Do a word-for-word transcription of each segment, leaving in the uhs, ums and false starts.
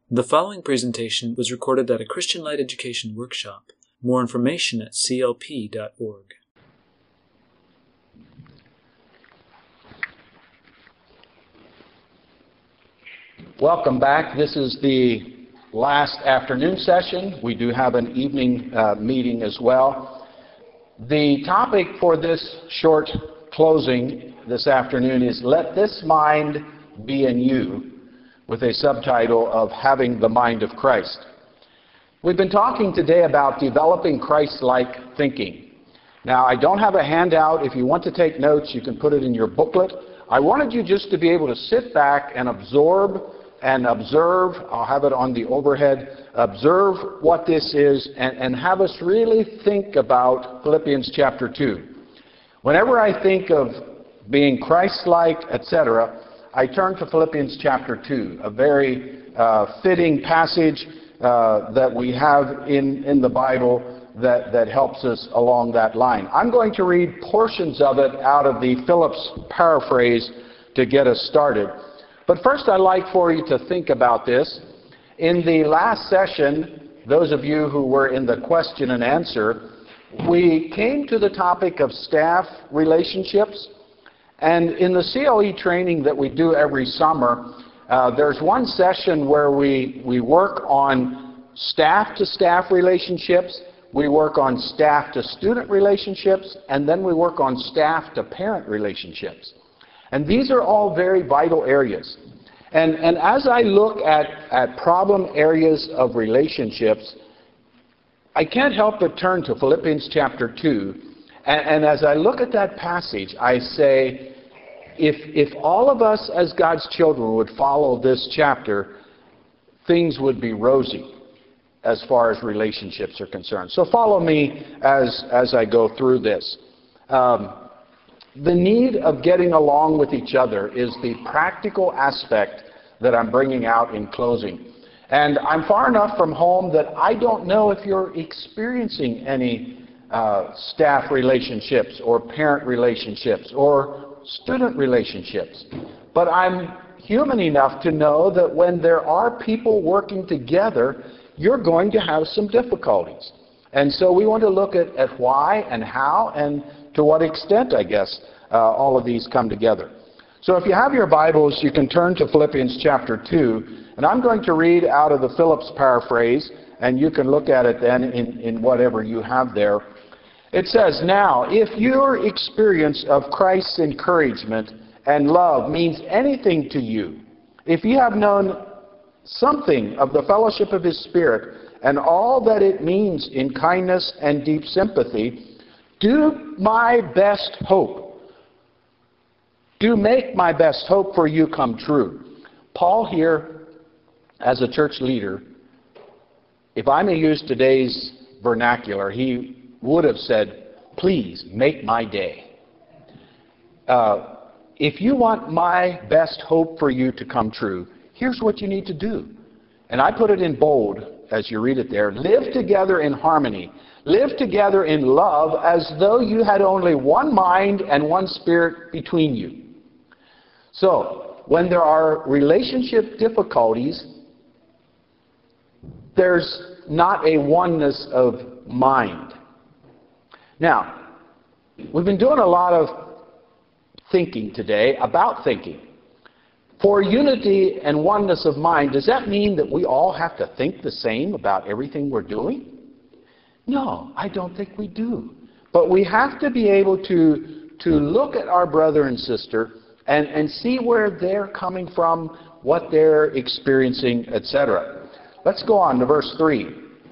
The following presentation was recorded at a Christian Light Education workshop. More information at c l p dot org. Welcome back. This is the last afternoon session. We do have an evening uh, meeting as well. The topic for this short closing this afternoon is Let This Mind Be in You, with a subtitle of Having the Mind of Christ. We've been talking today about developing Christ-like thinking. Now, I don't have a handout. If you want to take notes, you can put it in your booklet. I wanted you just to be able to sit back and absorb and observe. I'll have it on the overhead. Observe what this is and, and have us really think about Philippians chapter two. Whenever I think of being Christ-like, et cetera, I turn to Philippians chapter two, a very uh, fitting passage uh, that we have in, in the Bible that, that helps us along that line. I'm going to read portions of it out of the Phillips paraphrase to get us started. But first I'd like for you to think about this. In the last session, those of you who were in the question and answer, we came to the topic of staff relationships. And in the C L E training that we do every summer, uh, there's one session where we, we work on staff-to-staff relationships, we work on staff-to-student relationships, and then we work on staff-to-parent relationships. And these are all very vital areas. And, and as I look at, at problem areas of relationships, I can't help but turn to Philippians chapter two. And, and as I look at that passage, I say, if, if all of us as God's children would follow this chapter, things would be rosy as far as relationships are concerned. So follow me as, as I go through this. Um, the need of getting along with each other is the practical aspect that I'm bringing out in closing. And I'm far enough from home that I don't know if you're experiencing any Uh, staff relationships or parent relationships or student relationships. But I'm human enough to know that when there are people working together, you're going to have some difficulties. And so we want to look at, at why and how and to what extent, I guess, uh, all of these come together. So if you have your Bibles, you can turn to Philippians chapter two, and I'm going to read out of the Phillips paraphrase, and you can look at it then in, in whatever you have there. It says, "Now, if your experience of Christ's encouragement and love means anything to you, if you have known something of the fellowship of His Spirit and all that it means in kindness and deep sympathy, do my best hope, do make my best hope for you come true." Paul here, as a church leader, if I may use today's vernacular, he would have said, "Please make my day." Uh, if you want my best hope for you to come true, here's what you need to do. And I put it in bold as you read it there. Live together in harmony. Live together in love as though you had only one mind and one spirit between you. So, when there are relationship difficulties, there's not a oneness of mind. Now, we've been doing a lot of thinking today about thinking. For unity and oneness of mind, does that mean that we all have to think the same about everything we're doing? No, I don't think we do. But we have to be able to, to look at our brother and sister and, and see where they're coming from, what they're experiencing, et cetera. Let's go on to verse three.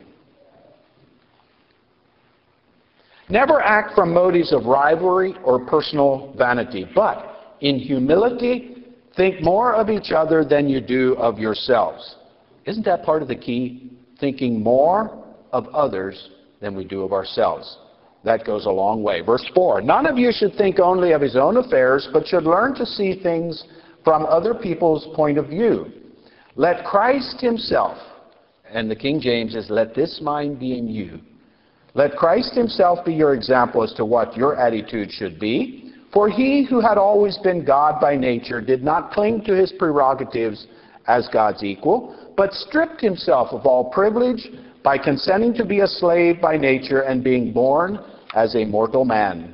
"Never act from motives of rivalry or personal vanity, but in humility think more of each other than you do of yourselves." Isn't that part of the key? Thinking more of others than we do of ourselves. That goes a long way. Verse four, "None of you should think only of his own affairs, but should learn to see things from other people's point of view. Let Christ himself," and the King James is, "let this mind be in you. Let Christ himself be your example as to what your attitude should be. For he who had always been God by nature did not cling to his prerogatives as God's equal, but stripped himself of all privilege by consenting to be a slave by nature and being born as a mortal man.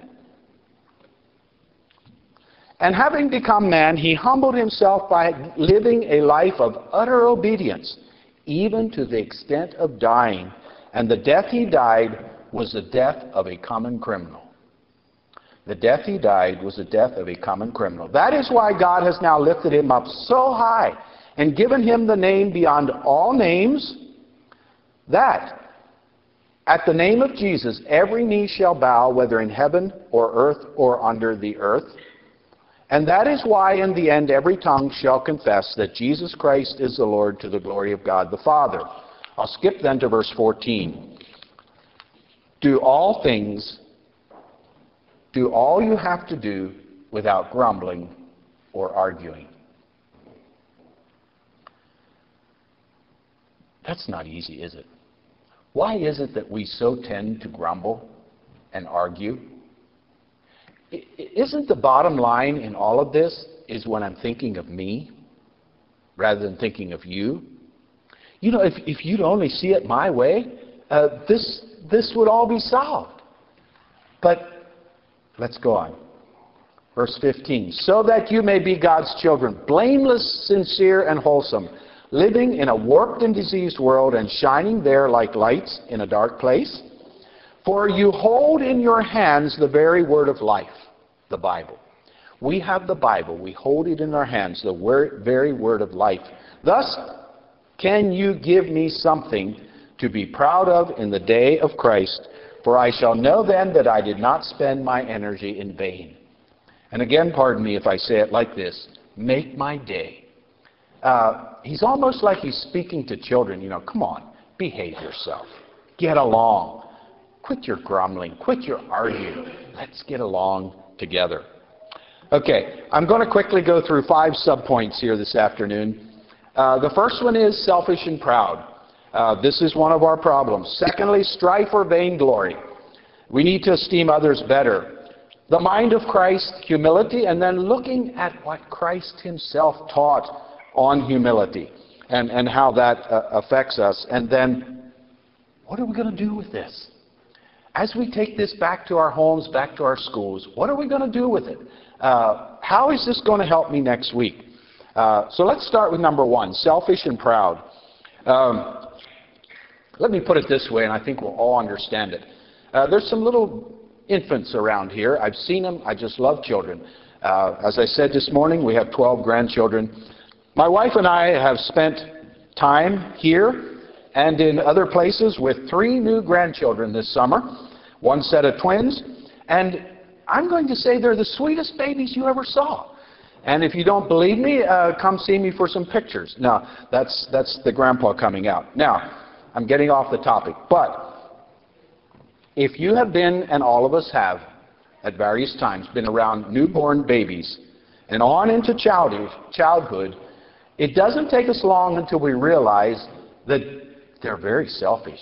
And having become man, he humbled himself by living a life of utter obedience, even to the extent of dying. And the death he died was the death of a common criminal. The death he died was the death of a common criminal. That is why God has now lifted him up so high and given him the name beyond all names, that at the name of Jesus every knee shall bow, whether in heaven or earth or under the earth. And that is why in the end every tongue shall confess that Jesus Christ is the Lord, to the glory of God the Father. I'll skip then to verse fourteen. Do all things, do all you have to do without grumbling or arguing. That's not easy, is it? Why is it that we so tend to grumble and argue? Isn't the bottom line in all of this is when I'm thinking of me rather than thinking of you? You know, if, if you'd only see it my way, uh, this, this would all be solved. But let's go on. Verse fifteen. So that you may be God's children, blameless, sincere, and wholesome, living in a warped and diseased world and shining there like lights in a dark place. For you hold in your hands the very word of life, the Bible. We have the Bible. We hold it in our hands, the word, very word of life. Thus, can you give me something to be proud of in the day of Christ? For I shall know then that I did not spend my energy in vain. And again, pardon me if I say it like this, make my day. Uh, he's almost like he's speaking to children. You know, come on, behave yourself. Get along. Quit your grumbling. Quit your arguing. Let's get along together. Okay, I'm going to quickly go through five subpoints here this afternoon. Uh, the first one is selfish and proud. Uh, this is one of our problems. Secondly, strife or vainglory. We need to esteem others better. The mind of Christ, humility, and then looking at what Christ himself taught on humility and, and how that uh, affects us. And then, what are we going to do with this? As we take this back to our homes, back to our schools, what are we going to do with it? Uh, how is this going to help me next week? Uh, so let's start with number one, selfish and proud. Um, let me put it this way, and I think we'll all understand it. Uh, there's some little infants around here. I've seen them. I just love children. Uh, as I said this morning, we have twelve grandchildren. My wife and I have spent time here and in other places with three new grandchildren this summer, one set of twins, and I'm going to say they're the sweetest babies you ever saw. And if you don't believe me, uh, come see me for some pictures. Now, that's, that's the grandpa coming out. Now, I'm getting off the topic, but if you have been, and all of us have, at various times, been around newborn babies and on into childhood, childhood, it doesn't take us long until we realize that they're very selfish.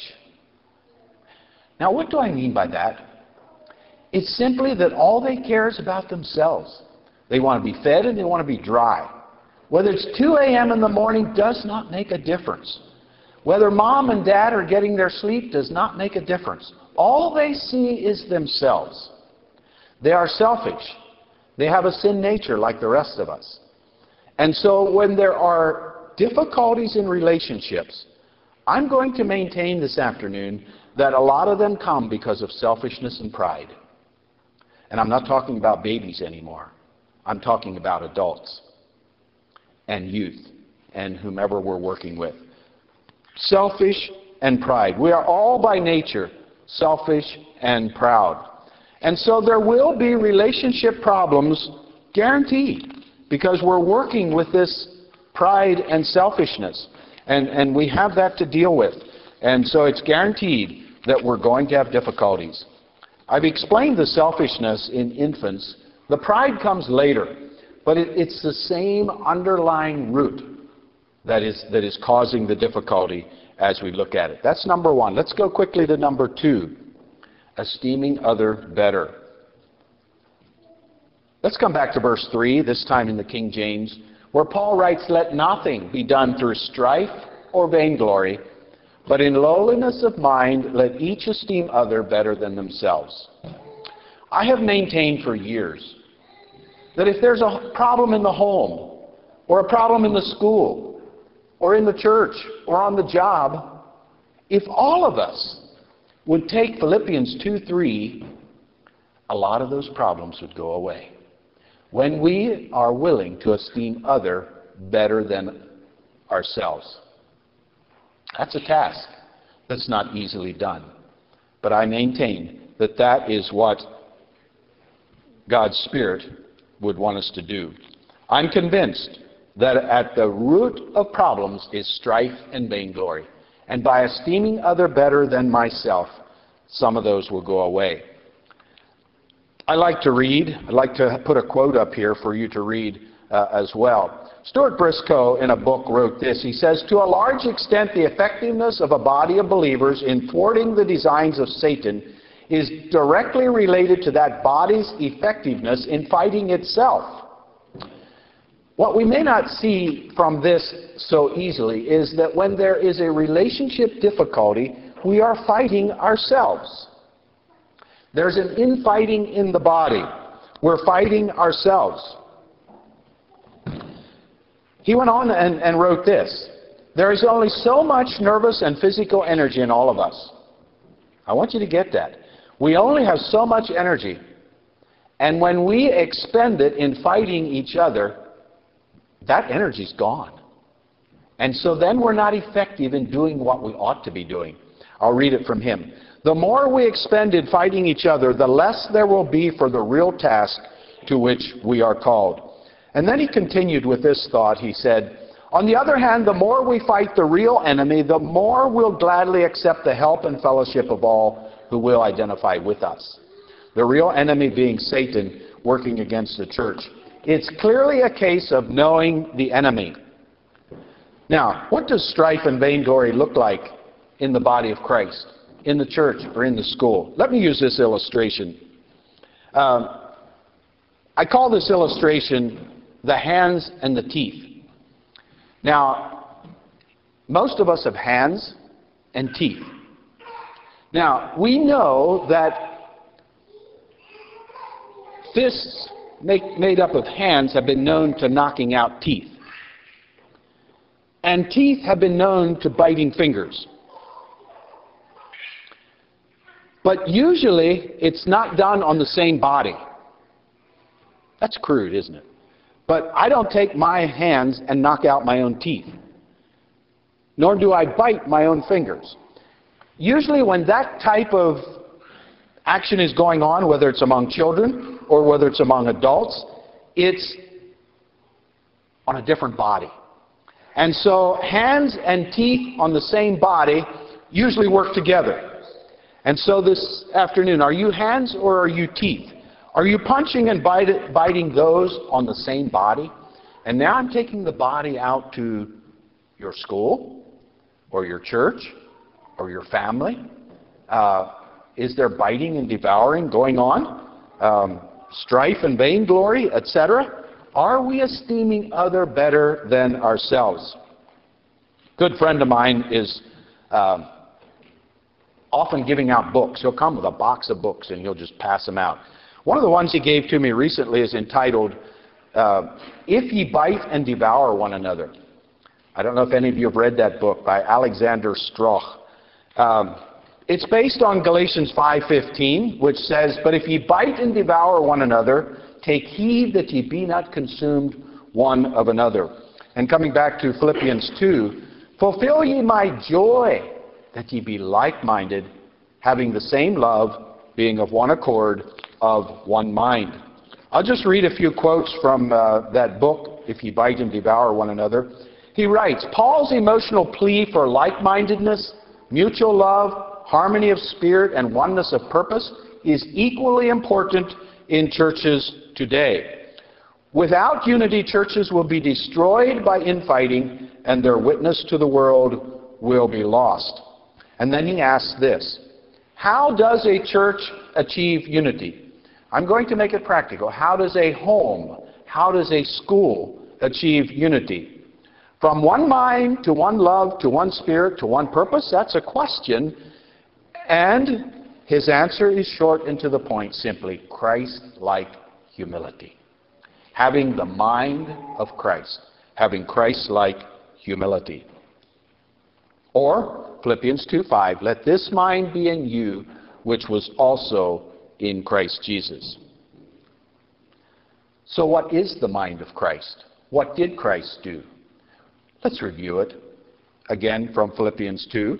Now, what do I mean by that? It's simply that all they care is about themselves. They want to be fed and they want to be dry. Whether it's two a m in the morning does not make a difference. Whether mom and dad are getting their sleep does not make a difference. All they see is themselves. They are selfish. They have a sin nature like the rest of us. And so when there are difficulties in relationships, I'm going to maintain this afternoon that a lot of them come because of selfishness and pride. And I'm not talking about babies anymore. I'm talking about adults and youth and whomever we're working with. Selfish and pride. We are all by nature selfish and proud. And so there will be relationship problems, guaranteed, because we're working with this pride and selfishness. And, and we have that to deal with. And so it's guaranteed that we're going to have difficulties. I've explained the selfishness in infants. The pride comes later. But it, it's the same underlying root that is, that is causing the difficulty as we look at it. That's number one. Let's go quickly to number two. Esteeming other better. Let's come back to verse three, this time in the King James. where Paul writes, "Let nothing be done through strife or vainglory, but in lowliness of mind let each esteem other better than themselves." I have maintained for years that if there's a problem in the home, or a problem in the school, or in the church, or on the job, if all of us would take Philippians two three, a lot of those problems would go away. When we are willing to esteem other better than ourselves. That's a task that's not easily done. But I maintain that that is what God's Spirit would want us to do. I'm convinced that at the root of problems is strife and vainglory. And by esteeming other better than myself, some of those will go away. I like to read. I'd like to put a quote up here for you to read uh, as well. Stuart Briscoe in a book wrote this. He says, "To a large extent, the effectiveness of a body of believers in thwarting the designs of Satan is directly related to that body's effectiveness in fighting itself." What we may not see from this so easily is that when there is a relationship difficulty, we are fighting ourselves. There's an infighting in the body. We're fighting ourselves. He went on and, and wrote this. "There is only so much nervous and physical energy in all of us." I want you to get that. We only have so much energy. And when we expend it in fighting each other, that energy's gone. And so then we're not effective in doing what we ought to be doing. I'll read it from him. "The more we expend in fighting each other, the less there will be for the real task to which we are called." And then he continued with this thought. He said, "On the other hand, the more we fight the real enemy, the more we'll gladly accept the help and fellowship of all who will identify with us." The real enemy being Satan working against the church. It's clearly a case of knowing the enemy. Now, what does strife and vainglory look like in the body of Christ, in the church, or in the school? Let me use this illustration. Um, I call this illustration the hands and the teeth. Now, most of us have hands and teeth. Now, we know that fists make, made up of hands have been known to knocking out teeth. And teeth have been known to biting fingers. But usually, it's not done on the same body. That's crude, isn't it? But I don't take my hands and knock out my own teeth. Nor do I bite my own fingers. Usually when that type of action is going on, whether it's among children or whether it's among adults, it's on a different body. And so hands and teeth on the same body usually work together. And so this afternoon, are you hands or are you teeth? Are you punching and bite, biting those on the same body? And now I'm taking the body out to your school or your church or your family. Uh, is there biting and devouring going on? Um, strife and vainglory, et cetera? Are we esteeming other better than ourselves? A good friend of mine is uh, often giving out books. He'll come with a box of books and he'll just pass them out. One of the ones he gave to me recently is entitled, uh, If Ye Bite and Devour One Another. I don't know if any of you have read that book by Alexander Strauch. Um, it's based on Galatians five fifteen, which says, "But if ye bite and devour one another, take heed that ye be not consumed one of another." And coming back to Philippians two, "Fulfill ye my joy, that ye be like-minded, having the same love, being of one accord, of one mind." I'll just read a few quotes from uh, that book, If Ye Bite and Devour One Another. He writes, "Paul's emotional plea for like-mindedness, mutual love, harmony of spirit, and oneness of purpose is equally important in churches today. Without unity, churches will be destroyed by infighting, and their witness to the world will be lost." And then he asks this, how does a church achieve unity? I'm going to make it practical. How does a home, how does a school achieve unity? From one mind to one love to one spirit to one purpose? That's a question. And his answer is short and to the point, simply Christ-like humility. Having the mind of Christ. Having Christ-like humility. Or, Philippians two five, let this mind be in you, which was also in Christ Jesus. So what is the mind of Christ? What did Christ do? Let's review it again from Philippians two.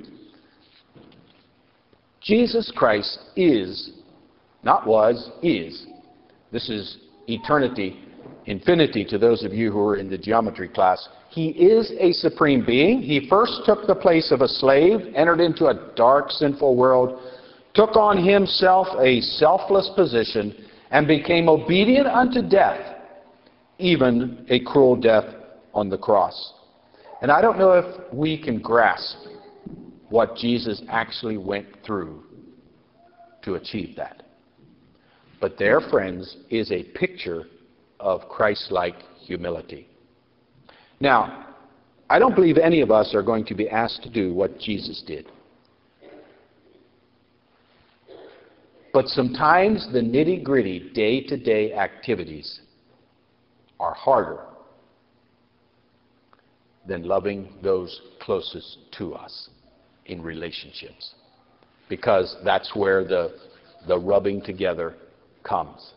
Jesus Christ is, not was, is. This is eternity, infinity to those of you who are in the geometry class. He is a supreme being. He first took the place of a slave, entered into a dark, sinful world, took on himself a selfless position, and became obedient unto death, even a cruel death on the cross. And I don't know if we can grasp what Jesus actually went through to achieve that. But there, friends, is a picture of Christ-like humility. Now, I don't believe any of us are going to be asked to do what Jesus did. But sometimes the nitty-gritty, day-to-day activities are harder than loving those closest to us in relationships. Because that's where the, the rubbing together comes.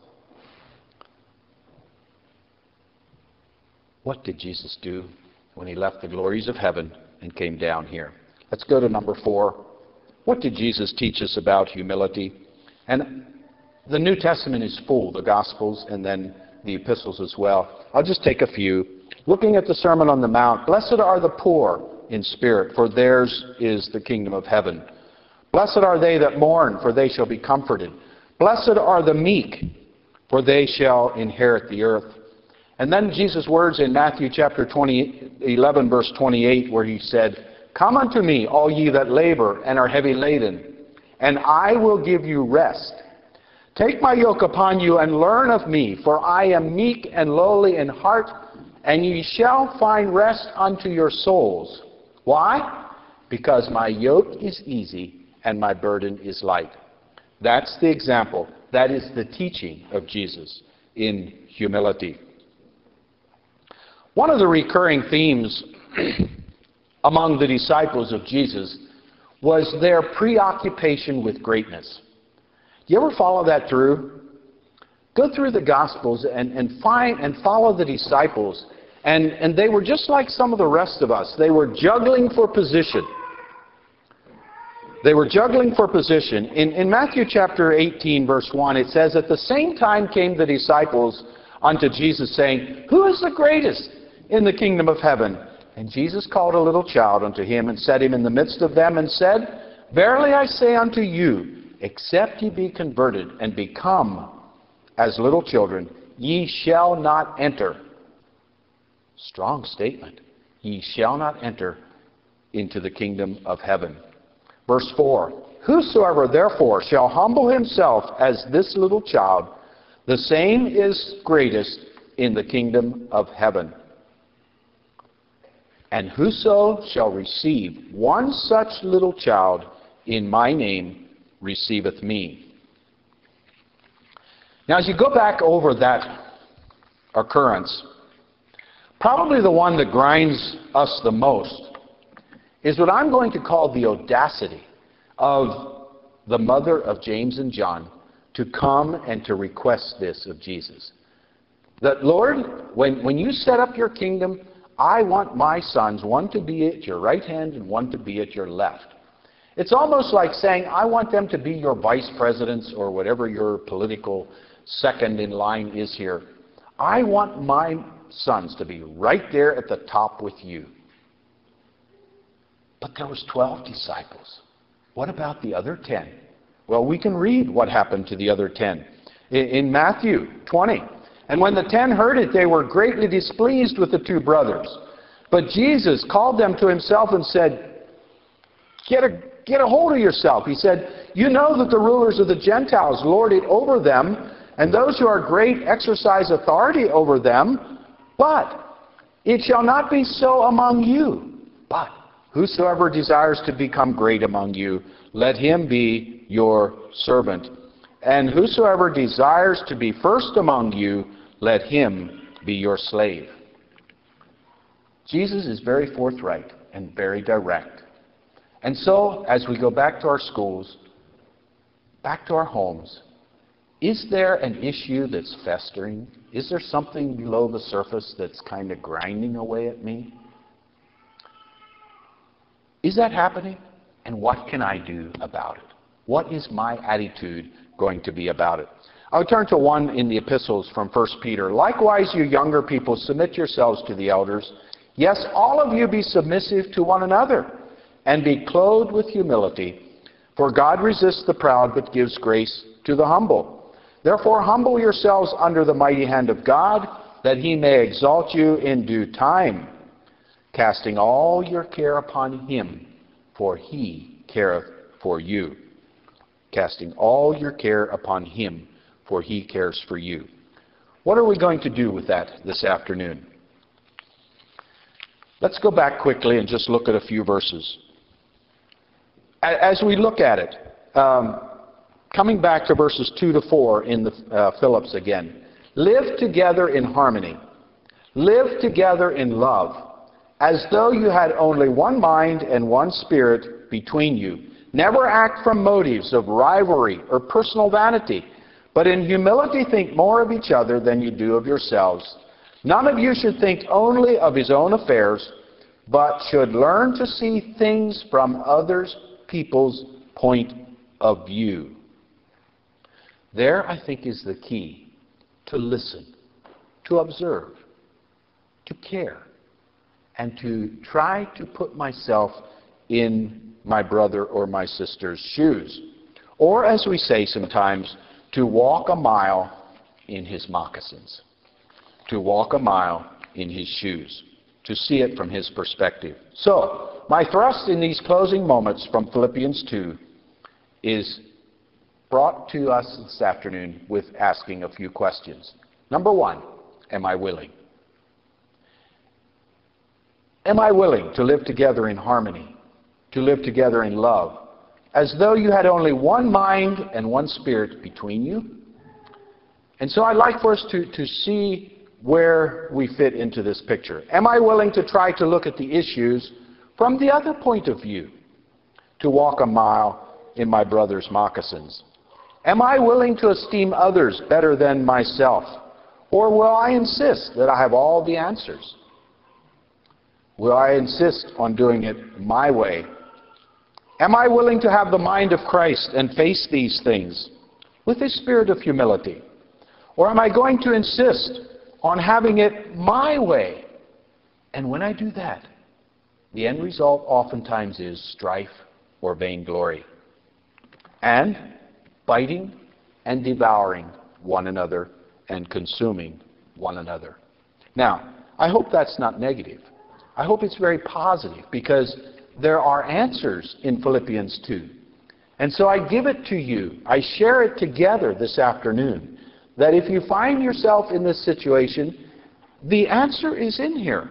What did Jesus do when he left the glories of heaven and came down here? Let's go to number four. What did Jesus teach us about humility? And the New Testament is full, the Gospels and then the epistles as well. I'll just take a few. Looking at the Sermon on the Mount, blessed are the poor in spirit, for theirs is the kingdom of heaven. Blessed are they that mourn, for they shall be comforted. Blessed are the meek, for they shall inherit the earth. And then Jesus' words in Matthew chapter twenty, eleven, verse twenty-eight, where he said, come unto me, all ye that labor and are heavy laden, and I will give you rest. Take my yoke upon you and learn of me, for I am meek and lowly in heart, and ye shall find rest unto your souls. Why? Because my yoke is easy and my burden is light. That's the example. That is the teaching of Jesus in humility. One of the recurring themes among the disciples of Jesus was their preoccupation with greatness. You ever follow that through? Go through the Gospels and, and find and follow the disciples. And, and they were just like some of the rest of us. They were juggling for position. They were juggling for position. In, in Matthew chapter eighteen, verse one, it says, at the same time came the disciples unto Jesus, saying, who is the greatest in the kingdom of heaven? And Jesus called a little child unto him, and set him in the midst of them, and said, verily I say unto you, except ye be converted, and become as little children, ye shall not enter. Strong statement. Ye shall not enter into the kingdom of heaven. Verse four, whosoever therefore shall humble himself as this little child, the same is greatest in the kingdom of heaven. And whoso shall receive one such little child in my name receiveth me. Now as you go back over that occurrence, probably the one that grinds us the most is what I'm going to call the audacity of the mother of James and John to come and to request this of Jesus. That, Lord, when, when you set up your kingdom, I want my sons, one to be at your right hand and one to be at your left. It's almost like saying, I want them to be your vice presidents or whatever your political second in line is here. I want my sons to be right there at the top with you. But there was twelve disciples. What about the other ten? Well, we can read what happened to the other ten. In, in Matthew twenty. And when the ten heard it, they were greatly displeased with the two brothers. But Jesus called them to himself and said, Get a, get a hold of yourself. He said, you know that the rulers of the Gentiles lord it over them, and those who are great exercise authority over them. But It shall not be so among you, but whosoever desires to become great among you, let him be your servant. And whosoever desires to be first among you, let him be your slave. Jesus is very forthright and very direct. And so, as we go back to our schools, back to our homes, is there an issue that's festering? Is there something below the surface that's kind of grinding away at me? Is that happening? And what can I do about it? What is my attitude going to be about it? I'll turn to one in the epistles from First Peter. Likewise, you younger people, submit yourselves to the elders. Yes, all of you be submissive to one another, and be clothed with humility. For God resists the proud, but gives grace to the humble. Therefore humble yourselves under the mighty hand of God, that he may exalt you in due time, casting all your care upon him, for he careth for you. Casting all your care upon him, for he cares for you. What are we going to do with that this afternoon? Let's go back quickly and just look at a few verses. As we look at it, um, coming back to verses two to four in the uh, Phillips again. Live together in harmony. Live together in love, as though you had only one mind and one spirit between you. Never act from motives of rivalry or personal vanity, but in humility think more of each other than you do of yourselves. None of you should think only of his own affairs, but should learn to see things from others people's point of view. There, I think, is the key. To listen, to observe, to care, and to try to put myself in my brother or my sister's shoes. Or, as we say sometimes, to walk a mile in his moccasins. To walk a mile in his shoes. To see it from his perspective. So, my thrust in these closing moments from Philippians two is brought to us this afternoon with asking a few questions. Number one, am I willing? Am I willing to live together in harmony, to live together in love, as though you had only one mind and one spirit between you? And so I'd like for us to, to see where we fit into this picture. Am I willing to try to look at the issues from the other point of view, to walk a mile in my brother's moccasins? Am I willing to esteem others better than myself? Or will I insist that I have all the answers? Will I insist on doing it my way? Am I willing to have the mind of Christ and face these things with a spirit of humility? Or am I going to insist on having it my way? And when I do that, the end result oftentimes is strife or vainglory, and biting and devouring one another and consuming one another. Now, I hope that's not negative. I hope it's very positive, because there are answers in Philippians two. And so I give it to you. I share it together this afternoon, that if you find yourself in this situation, the answer is in here.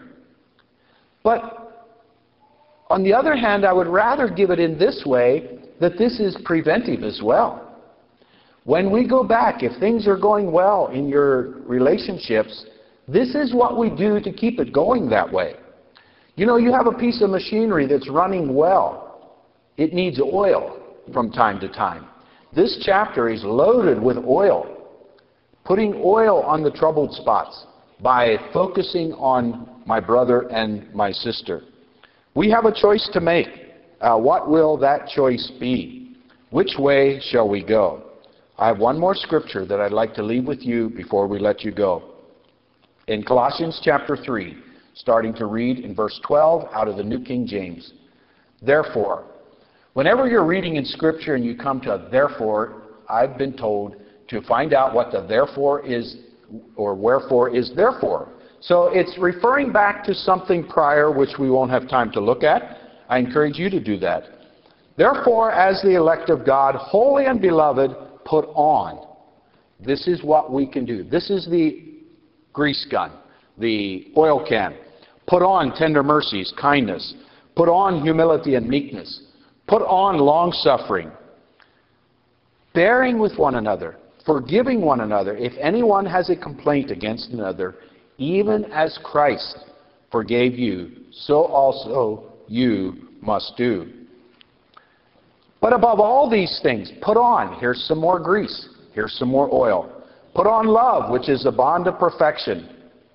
But on the other hand, I would rather give it in this way, that this is preventive as well. When we go back, if things are going well in your relationships, this is what we do to keep it going that way. You know, you have a piece of machinery that's running well. It needs oil from time to time. This chapter is loaded with oil, putting oil on the troubled spots by focusing on my brother and my sister. We have a choice to make. Uh, what will that choice be? Which way shall we go? I have one more scripture that I'd like to leave with you before we let you go. In Colossians chapter three, starting to read in verse twelve out of the New King James. Therefore, whenever you're reading in Scripture and you come to a therefore, I've been told to find out what the therefore is, or wherefore is therefore. So it's referring back to something prior, which we won't have time to look at. I encourage you to do that. Therefore, as the elect of God, holy and beloved, put on. This is what we can do. This is the grease gun, the oil can. Put on tender mercies, kindness. Put on humility and meekness. Put on long-suffering, bearing with one another, forgiving one another. If anyone has a complaint against another, even as Christ forgave you, so also you must do. But above all these things, put on, here's some more grease, here's some more oil. Put on love, which is the bond of perfection.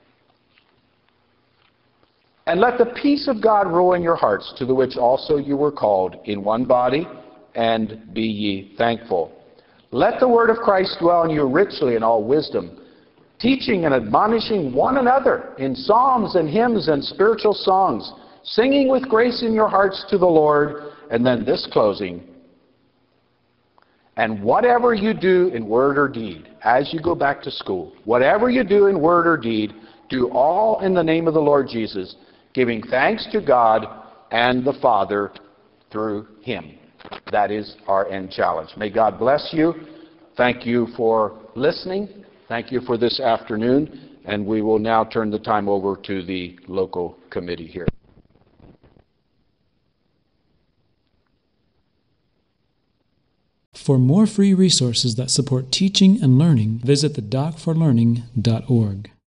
And let the peace of God rule in your hearts, to the which also you were called in one body, and be ye thankful. Let the word of Christ dwell in you richly in all wisdom, teaching and admonishing one another in psalms and hymns and spiritual songs, singing with grace in your hearts to the Lord. And then this closing. And whatever you do in word or deed, as you go back to school, whatever you do in word or deed, do all in the name of the Lord Jesus, giving thanks to God and the Father through Him. That is our end challenge. May God bless you. Thank you for listening. Thank you for this afternoon. And we will now turn the time over to the local committee here. For more free resources that support teaching and learning, visit the doc for learning dot org.